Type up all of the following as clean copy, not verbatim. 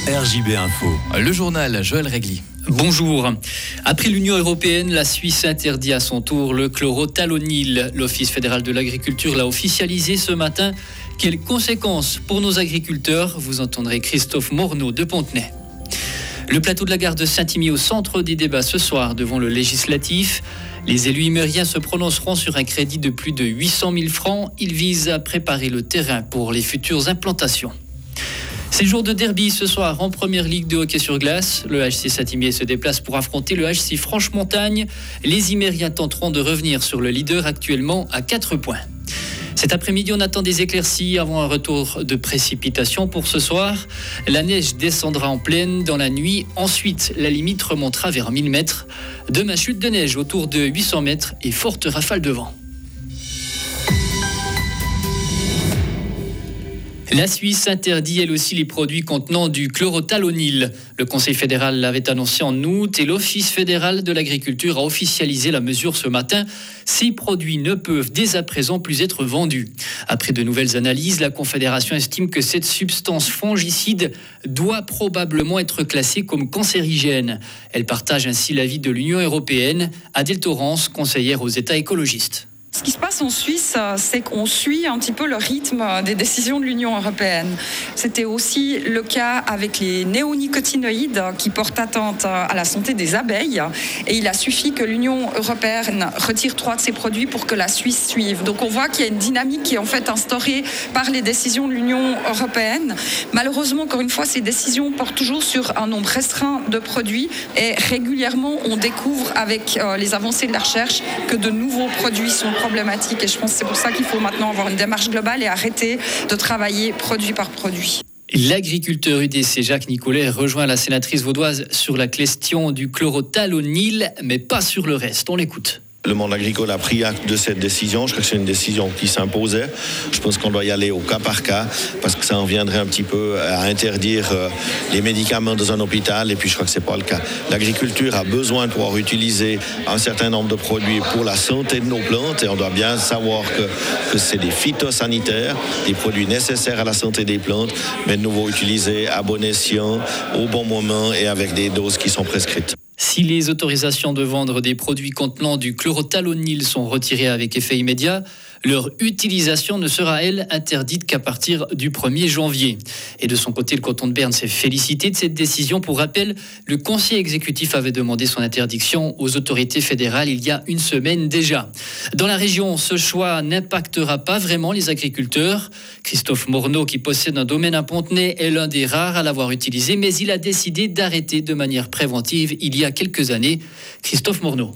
RJB Info. Le journal, Joël Régli. Bonjour. Après l'Union européenne, la Suisse interdit à son tour le chlorothalonil. L'Office fédéral de l'agriculture l'a officialisé ce matin. Quelles conséquences pour nos agriculteurs ? Vous entendrez Christophe Morneau de Pontenay. Le plateau de la gare de Saint-Imier au centre des débats ce soir devant le législatif. Les élus imériens se prononceront sur un crédit de plus de 800 000 francs. Ils visent à préparer le terrain pour les futures implantations. C'est jour de derby ce soir en première ligue de hockey sur glace. Le HC Saint-Imier se déplace pour affronter le HC Franche-Montagne. Les Imériens tenteront de revenir sur le leader actuellement à 4 points. Cet après-midi, on attend des éclaircies avant un retour de précipitations pour ce soir. La neige descendra en plaine dans la nuit. Ensuite, la limite remontera vers 1000 mètres. Demain, chute de neige autour de 800 mètres et forte rafale de vent. La Suisse interdit elle aussi les produits contenant du chlorothalonil. Le Conseil fédéral l'avait annoncé en août et l'Office fédéral de l'agriculture a officialisé la mesure ce matin. Ces produits ne peuvent dès à présent plus être vendus. Après de nouvelles analyses, la Confédération estime que cette substance fongicide doit probablement être classée comme cancérigène. Elle partage ainsi l'avis de l'Union européenne. Adèle Torrance, conseillère aux États écologistes. Ce qui se passe en Suisse, c'est qu'on suit un petit peu le rythme des décisions de l'Union européenne. C'était aussi le cas avec les néonicotinoïdes qui portent atteinte à la santé des abeilles. Et il a suffi que l'Union européenne retire 3 de ces produits pour que la Suisse suive. Donc on voit qu'il y a une dynamique qui est en fait instaurée par les décisions de l'Union européenne. Malheureusement, encore une fois, ces décisions portent toujours sur un nombre restreint de produits. Et régulièrement, on découvre avec les avancées de la recherche que de nouveaux produits sont problématique et je pense que c'est pour ça qu'il faut maintenant avoir une démarche globale et arrêter de travailler produit par produit. L'agriculteur UDC Jacques Nicolet rejoint la sénatrice vaudoise sur la question du chlorothalonil, mais pas sur le reste. On l'écoute. Le monde agricole a pris acte de cette décision. Je crois que c'est une décision qui s'imposait. Je pense qu'on doit y aller au cas par cas parce que ça en viendrait un petit peu à interdire les médicaments dans un hôpital et puis je crois que c'est pas le cas. L'agriculture a besoin de pouvoir utiliser un certain nombre de produits pour la santé de nos plantes et on doit bien savoir que c'est des phytosanitaires, des produits nécessaires à la santé des plantes, mais de nouveau utilisés à bon escient, au bon moment et avec des doses qui sont prescrites. Si les autorisations de vendre des produits contenant du chlorothalonil sont retirées avec effet immédiat, leur utilisation ne sera, elle, interdite qu'à partir du 1er janvier. Et de son côté, le canton de Berne s'est félicité de cette décision. Pour rappel, le conseil exécutif avait demandé son interdiction aux autorités fédérales il y a une semaine déjà. Dans la région, ce choix n'impactera pas vraiment les agriculteurs. Christophe Morneau, qui possède un domaine à Pontenay, est l'un des rares à l'avoir utilisé, mais il a décidé d'arrêter de manière préventive il y a quelques années. Christophe Morneau.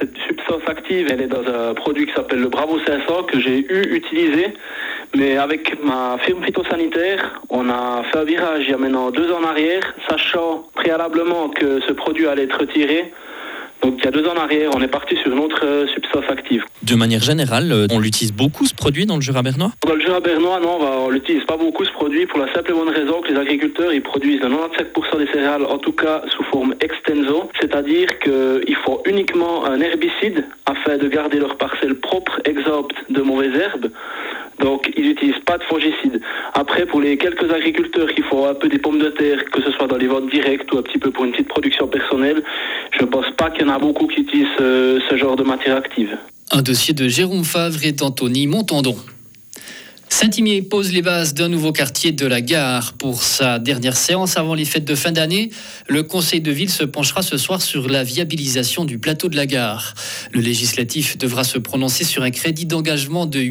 Active, elle est dans un produit qui s'appelle le Bravo 500 que j'ai utilisé, mais avec ma firme phytosanitaire, on a fait un virage il y a maintenant 2 ans en arrière, sachant préalablement que ce produit allait être retiré. Donc il y a 2 ans en arrière, on est parti sur une autre substance active. De manière générale, on l'utilise beaucoup ce produit dans le Jura bernois ? Dans le Jura bernois, non, on l'utilise pas beaucoup ce produit pour la simple et bonne raison que les agriculteurs ils produisent 97% des céréales, en tout cas sous forme extenso, c'est-à-dire qu'il faut uniquement un herbicide afin de garder leur parcelle propre, exempte de mauvaises herbes. Donc, ils n'utilisent pas de fongicides. Après, pour les quelques agriculteurs qui font un peu des pommes de terre, que ce soit dans les ventes directes ou un petit peu pour une petite production personnelle, je ne pense pas qu'il y en a beaucoup qui utilisent ce genre de matière active. Un dossier de Jérôme Favre et d'Anthony Montandon. Saint-Imier pose les bases d'un nouveau quartier de la gare. Pour sa dernière séance avant les fêtes de fin d'année, le conseil de ville se penchera ce soir sur la viabilisation du plateau de la gare. Le législatif devra se prononcer sur un crédit d'engagement de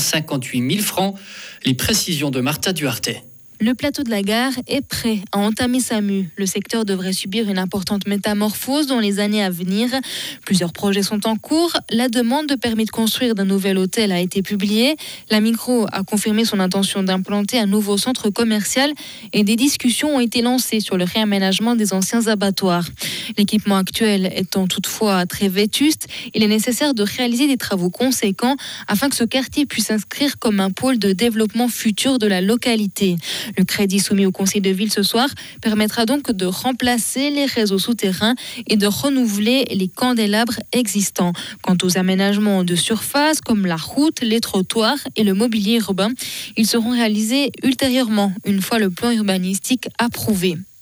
858 000 francs. Les précisions de Martha Duartet. Le plateau de la gare est prêt à entamer sa mue. Le secteur devrait subir une importante métamorphose dans les années à venir. Plusieurs projets sont en cours. La demande de permis de construire d'un nouvel hôtel a été publiée. La Migros a confirmé son intention d'implanter un nouveau centre commercial et des discussions ont été lancées sur le réaménagement des anciens abattoirs. L'équipement actuel étant toutefois très vétuste, il est nécessaire de réaliser des travaux conséquents afin que ce quartier puisse s'inscrire comme un pôle de développement futur de la localité. Le crédit soumis au conseil de ville ce soir permettra donc de remplacer les réseaux souterrains et de renouveler les candélabres existants. Quant aux aménagements de surface comme la route, les trottoirs et le mobilier urbain, ils seront réalisés ultérieurement une fois le plan urbanistique approuvé.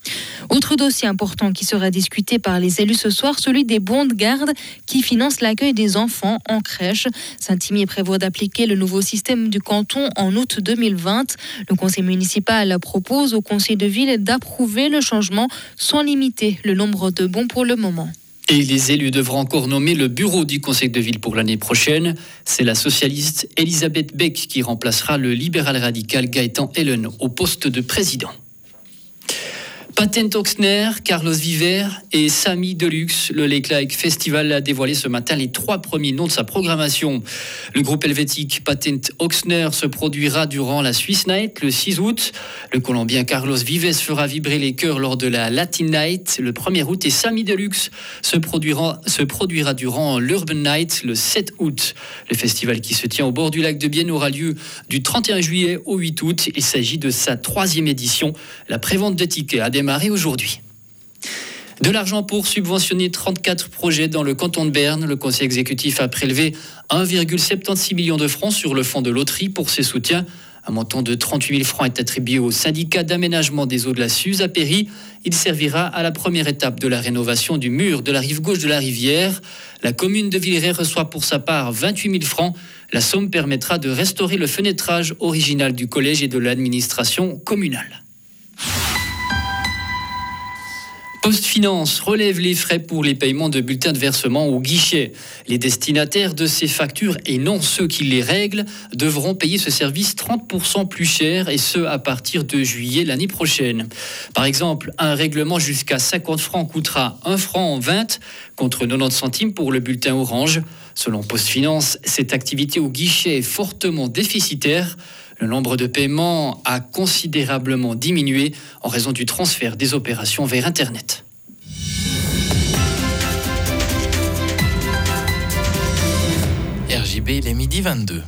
Autre dossier important qui sera discuté par les élus ce soir, celui des bons de garde qui financent l'accueil des enfants en crèche. Saint-Imier prévoit d'appliquer le nouveau système du canton en août 2020. Le conseil municipal propose au conseil de ville d'approuver le changement sans limiter le nombre de bons pour le moment. Et les élus devront encore nommer le bureau du conseil de ville pour l'année prochaine. C'est la socialiste Elisabeth Beck qui remplacera le libéral radical Gaëtan Hellen au poste de président. Patent Ochsner, Carlos Viver et Samy Deluxe. Le Lake Like Festival a dévoilé ce matin les 3 premiers noms de sa programmation. Le groupe helvétique Patent Ochsner se produira durant la Swiss Night le 6 août. Le Colombien Carlos Vives fera vibrer les cœurs lors de la Latin Night le 1er août et Samy Deluxe se produira durant l'Urban Night le 7 août. Le festival qui se tient au bord du lac de Bienne aura lieu du 31 juillet au 8 août. Il s'agit de sa 3e édition. La prévente de tickets a démarré aujourd'hui. De l'argent pour subventionner 34 projets dans le canton de Berne. Le conseil exécutif a prélevé 1,76 million de francs sur le fonds de loterie pour ses soutiens. Un montant de 38 000 francs est attribué au syndicat d'aménagement des eaux de la Suze à Péry. Il servira à la première étape de la rénovation du mur de la rive gauche de la rivière. La commune de Villeray reçoit pour sa part 28 000 francs. La somme permettra de restaurer le fenêtrage original du collège et de l'administration communale. PostFinance relève les frais pour les paiements de bulletins de versement au guichet. Les destinataires de ces factures, et non ceux qui les règlent, devront payer ce service 30% plus cher, et ce à partir de juillet l'année prochaine. Par exemple, un règlement jusqu'à 50 francs coûtera 1 franc 20 contre 90 centimes pour le bulletin orange. Selon PostFinance, cette activité au guichet est fortement déficitaire. Le nombre de paiements a considérablement diminué en raison du transfert des opérations vers Internet. RJB, il est midi 22.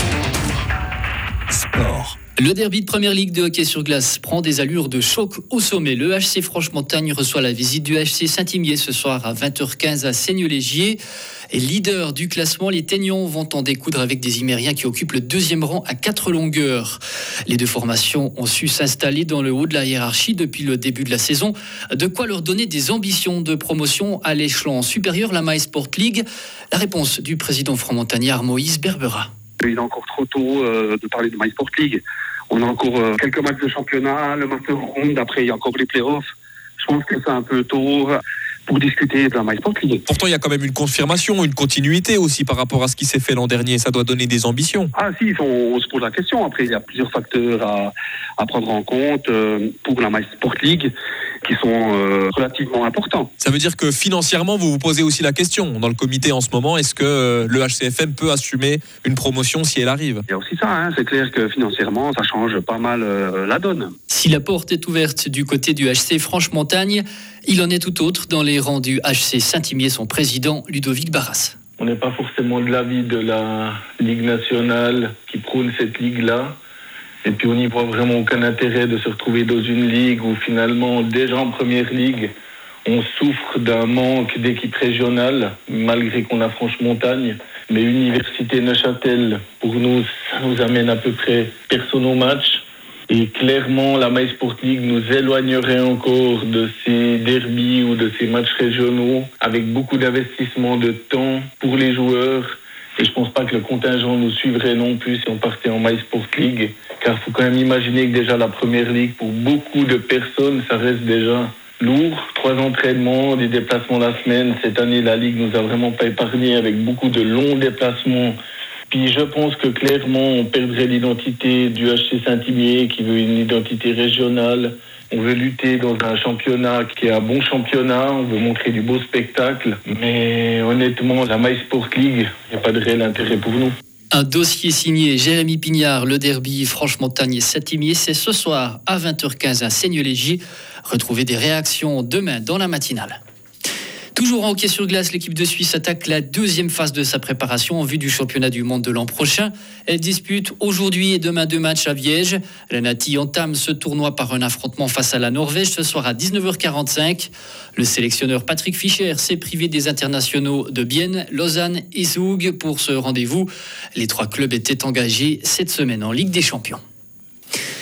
Sport. Le derby de Première Ligue de hockey sur glace prend des allures de choc au sommet. Le HC Franche-Montagne reçoit la visite du HC Saint-Imier ce soir à 20h15 à Seigneux-Légier. Et leader du classement, les Teignons vont en découdre avec des Imériens qui occupent le 2e rang à 4 longueurs. Les deux formations ont su s'installer dans le haut de la hiérarchie depuis le début de la saison. De quoi leur donner des ambitions de promotion à l'échelon supérieur, la MySport League. La réponse du président franc-montagnard Moïse Berbera. Il est encore trop tôt de parler de MySport League. On a encore quelques matchs de championnat, le Master Round, après il y a encore les playoffs. Je pense que c'est un peu tôt pour discuter de la MySport League. Pourtant, il y a quand même une confirmation, une continuité aussi par rapport à ce qui s'est fait l'an dernier. Ça doit donner des ambitions. Ah si, on se pose la question. Après, il y a plusieurs facteurs à prendre en compte pour la MySport League qui sont relativement importants. Ça veut dire que financièrement, vous vous posez aussi la question dans le comité en ce moment. Est-ce que le HCFM peut assumer une promotion si elle arrive ? Il y a aussi ça, c'est clair que financièrement, ça change pas mal la donne. Si la porte est ouverte du côté du HC Franche-Montagne, il en est tout autre dans les rangs du HC Saint-Imier, son président Ludovic Barras. On n'est pas forcément de l'avis de la Ligue nationale qui prône cette ligue-là. Et puis on n'y voit vraiment aucun intérêt de se retrouver dans une ligue où finalement, déjà en première ligue, on souffre d'un manque d'équipe régionale, malgré qu'on a Franche-Montagne. Mais Université Neuchâtel, pour nous, ça nous amène à peu près personne au match. Et clairement, la MySport League nous éloignerait encore de ces derbies ou de ces matchs régionaux, avec beaucoup d'investissement de temps pour les joueurs. Et je pense pas que le contingent nous suivrait non plus si on partait en MySport League. Car il faut quand même imaginer que déjà la première ligue, pour beaucoup de personnes, ça reste déjà lourd. 3 entraînements, des déplacements la semaine. Cette année, la ligue nous a vraiment pas épargné avec beaucoup de longs déplacements. Puis je pense que clairement, on perdrait l'identité du HC Saint-Imier qui veut une identité régionale. On veut lutter dans un championnat qui est un bon championnat, on veut montrer du beau spectacle. Mais honnêtement, la MySport League, il n'y a pas de réel intérêt pour nous. Un dossier signé Jérémy Pignard, le derby Franche-Montagne Saint-Imier, c'est ce soir à 20h15 à Seigneux-Légier. Retrouvez des réactions demain dans la matinale. Toujours en hockey sur glace, l'équipe de Suisse attaque la 2e phase de sa préparation en vue du championnat du monde de l'an prochain. Elle dispute aujourd'hui et demain 2 matchs à Viège. La Nati entame ce tournoi par un affrontement face à la Norvège ce soir à 19h45. Le sélectionneur Patrick Fischer s'est privé des internationaux de Bienne, Lausanne et Zug pour ce rendez-vous. Les 3 clubs étaient engagés cette semaine en Ligue des Champions.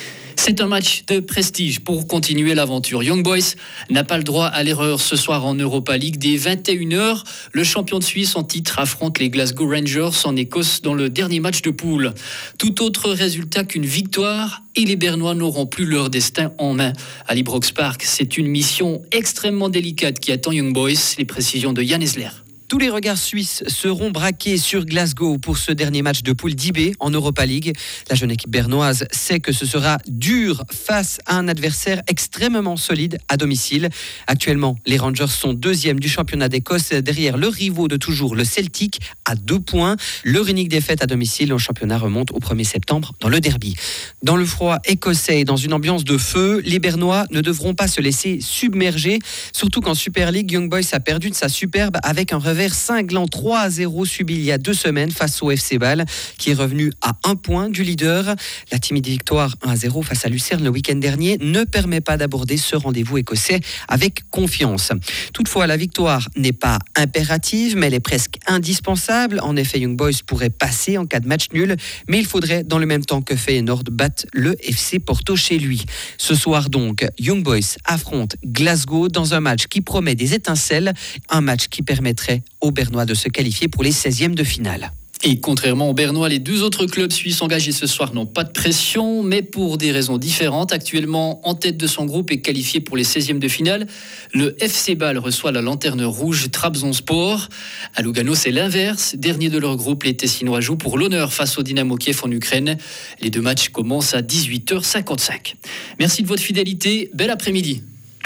C'est un match de prestige pour continuer l'aventure. Young Boys n'a pas le droit à l'erreur ce soir en Europa League. Dès 21h, le champion de Suisse en titre affronte les Glasgow Rangers en Écosse dans le dernier match de poule. Tout autre résultat qu'une victoire et les Bernois n'auront plus leur destin en main. À l'Ibrox Park, c'est une mission extrêmement délicate qui attend Young Boys. Les précisions de Yann Esler. Tous les regards suisses seront braqués sur Glasgow pour ce dernier match de poule d'IB en Europa League. La jeune équipe bernoise sait que ce sera dur face à un adversaire extrêmement solide à domicile. Actuellement, les Rangers sont deuxièmes du championnat d'Écosse derrière le rivaux de toujours, le Celtic, à 2 points. Leur unique défaite à domicile au championnat remonte au 1er septembre dans le derby. Dans le froid écossais et dans une ambiance de feu, les Bernois ne devront pas se laisser submerger. Surtout qu'en Super League, Young Boys a perdu de sa superbe avec un revers cinglant 3-0 subi il y a 2 semaines face au FC Bâle qui est revenu à 1 point du leader. La timide victoire 1-0 face à Lucerne le week-end dernier ne permet pas d'aborder ce rendez-vous écossais avec confiance. Toutefois, la victoire n'est pas impérative, mais elle est presque indispensable. En effet, Young Boys pourrait passer en cas de match nul, mais il faudrait dans le même temps que Feyenoord batte le FC Porto chez lui. Ce soir donc, Young Boys affronte Glasgow dans un match qui promet des étincelles, un match qui permettrait aux Bernois de se qualifier pour les 16e de finale. Et contrairement aux Bernois, les 2 autres clubs suisses engagés ce soir n'ont pas de pression, mais pour des raisons différentes. Actuellement en tête de son groupe et qualifié pour les 16e de finale, le FC Bâle reçoit la lanterne rouge Trabzonspor. À Lugano, c'est l'inverse. Dernier de leur groupe, les Tessinois jouent pour l'honneur face au Dynamo Kiev en Ukraine. Les 2 matchs commencent à 18h55. Merci de votre fidélité. Bel après-midi.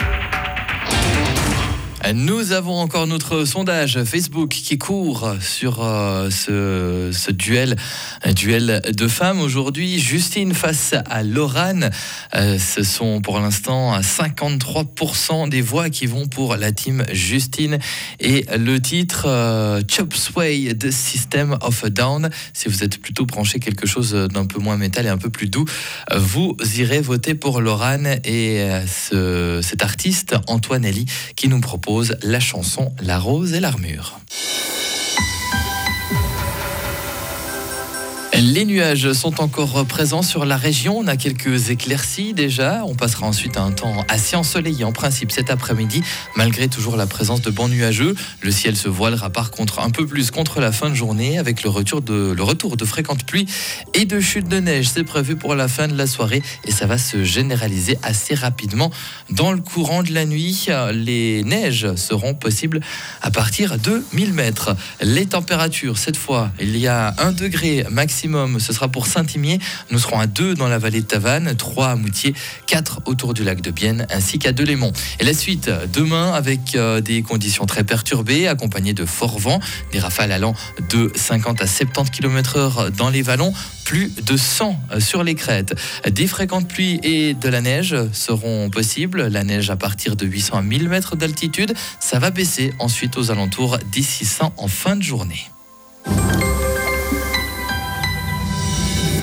Nous avons encore notre sondage Facebook qui court sur ce duel, un duel de femmes. Aujourd'hui, Justine face à Laurane. Ce sont pour l'instant 53% des voix qui vont pour la team Justine. Et le titre Chop Sway de System of a Down. Si vous êtes plutôt branché quelque chose d'un peu moins métal et un peu plus doux, vous irez voter pour Laurane et cet artiste Antoine Elie qui nous propose la chanson La Rose et l'Armure. Les nuages sont encore présents sur la région. On a quelques éclaircies déjà. On passera ensuite à un temps assez ensoleillé en principe cet après-midi, malgré toujours la présence de bancs nuageux. Le ciel se voilera par contre un peu plus contre la fin de journée avec le retour de fréquentes pluies et de chutes de neige. C'est prévu pour la fin de la soirée et ça va se généraliser assez rapidement dans le courant de la nuit. Les neiges seront possibles à partir de 1000 mètres. Les températures, cette fois, il y a 1 degré maximum. Ce sera pour Saint-Imier. Nous serons à 2 dans la vallée de Tavannes, 3 à Moutier, 4 autour du lac de Bienne, ainsi qu'à Delémont. Et la suite, demain, avec des conditions très perturbées, accompagnées de forts vents, des rafales allant de 50 à 70 km/h dans les vallons, plus de 100 sur les crêtes. Des fréquentes pluies et de la neige seront possibles. La neige à partir de 800 à 1000 mètres d'altitude. Ça va baisser ensuite aux alentours des 600 en fin de journée.